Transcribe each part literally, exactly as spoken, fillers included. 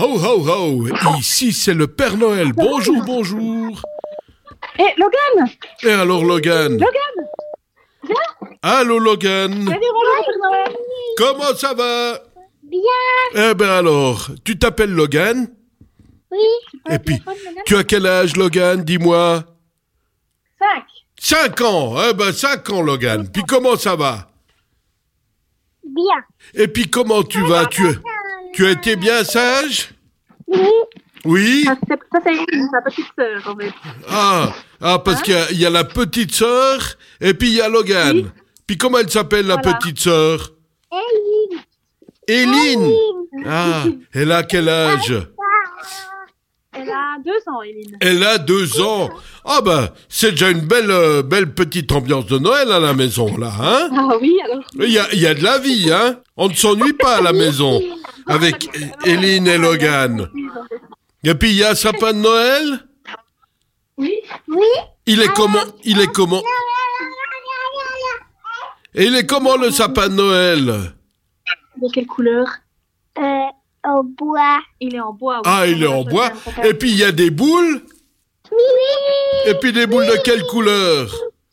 Ho ho ho, ici c'est le Père Noël. Bonjour, bonjour. Eh, Logan! Et alors Logan? Logan! Viens! Allô Logan? Allez, bonjour, Père Noël! Comment ça va? Bien. Eh ben alors, tu t'appelles Logan? Oui. Et puis, tu as quel âge Logan, dis-moi? Cinq. Cinq ans, eh ben cinq ans Logan. Puis comment ça va? Bien. Et puis comment tu vas? Tu, tu as été bien sage? Oui. Oui? Ça, c'est, ça, c'est une, sa petite sœur, en fait. Ah, ah parce qu'il y a, il y a la petite sœur et puis il y a Logan. Oui. Puis comment elle s'appelle la Voilà. petite sœur? Eline. Éline. Eline. Ah, elle a quel âge? Elle a deux ans, Eline. Elle a deux ans. Ah ben, c'est déjà une belle, euh, belle petite ambiance de Noël à la maison, là, hein? Ah oui, alors. Il y a, il y a de la vie, hein? On ne s'ennuie pas à la maison avec Éline et Logan. Et puis il y a sapin de Noël. Oui. Oui. Il est comment? Il est comment? Et il est comment le sapin de Noël? De quelle couleur? Euh, au bois. Il est en bois. Oui. Ah, il est en bois. Et puis il y a des boules. Oui. Et puis des boules de quelle couleur?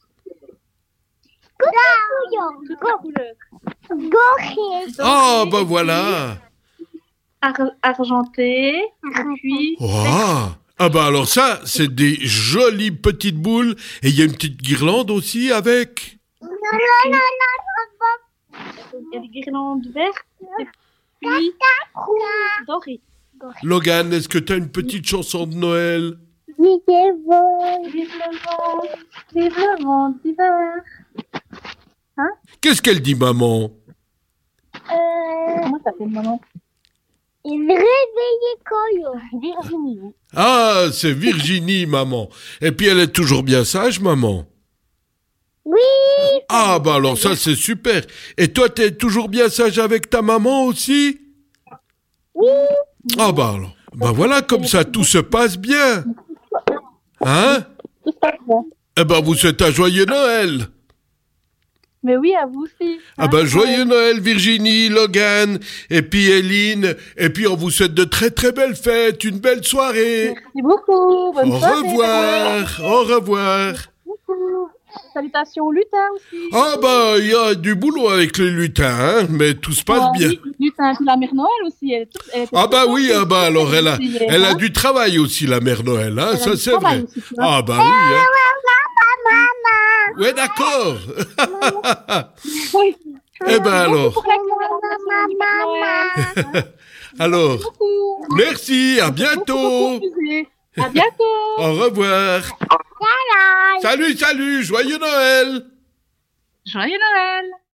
Toutes les couleurs. Gorille. Ah, ben voilà. Ar- argenté. Et puis. Ah, ah ben alors ça, c'est des jolies petites boules. Et il y a une petite guirlande aussi avec. Non, non, non, non. Il y a des guirlandes vertes. Et puis. Dorées. Logan, est-ce que tu as une petite chanson de Noël? Vive le vent. Vive le vent. Vive le vent d'hiver. Qu'est-ce qu'elle dit, maman? Euh, Comment ça s'appelle, maman? réveillez Coyo. Virginie, oui. Ah, c'est Virginie, maman. Et puis elle est toujours bien sage, maman. Oui. Ah, bah alors ça, c'est super. Et toi, t'es toujours bien sage avec ta maman aussi? Oui. Ah, bah alors. Bah voilà, comme ça, tout se passe bien. Hein? Tout se passe bien. Eh ben, vous souhaitez un joyeux Noël. Mais oui, à vous aussi. Ah ben, joyeux Noël, Virginie, Logan, et puis Éline. Et puis, on vous souhaite de très très belles fêtes, une belle soirée. Merci beaucoup. Bonne Au soirée. revoir. Au revoir. Beaucoup. Salutations aux lutins aussi. Ah bah, il y a du boulot avec les lutins, hein, mais tout se passe Ah, bien. oui, lutin, puis la mère Noël aussi. Elle, est toute- elle était Ah bah toute oui, contente ah bah alors elle a, aussi, elle a hein. du travail aussi, la mère Noël, hein, Elle a ça du c'est travail vrai. aussi, tu vois. Ah bah oui, hein. Maman. Ouais, d'accord. Oui. Eh ben alors, Pour la conversation du Père Noël. alors, Beaucoup. merci, à bientôt. Beaucoup, beaucoup, à bientôt. Au revoir. Salut, salut, joyeux Noël. Joyeux Noël.